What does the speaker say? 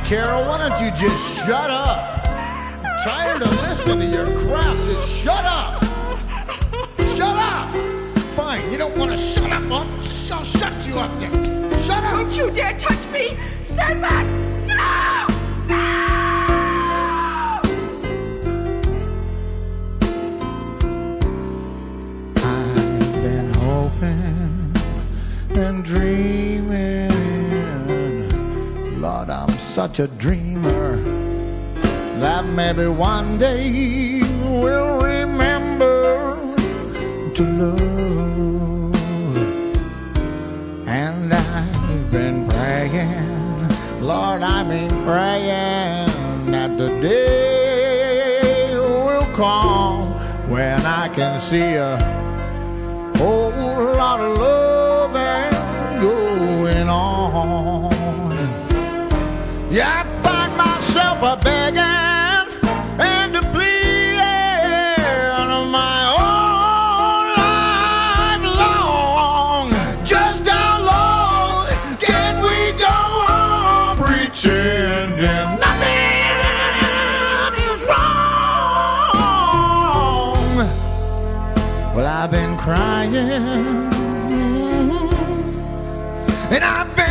Carol, why don't you just shut up? I'm tired of listening to your crap. Just shut up. Shut up. Fine, you don't want to shut up. I'll shut you up then. Shut up. Don't you dare touch me. Stand back. No! No! I've been hoping and dreaming. Lord, I'm such a dreamer that maybe one day we'll remember to love. And I've been praying, Lord, I've been praying that the day will come when I can see a whole lot of loving going on. Yeah, I find myself a begging and a pleading my whole life long. Just how long can we go on pretending nothing is wrong? Well, I've been crying and I've been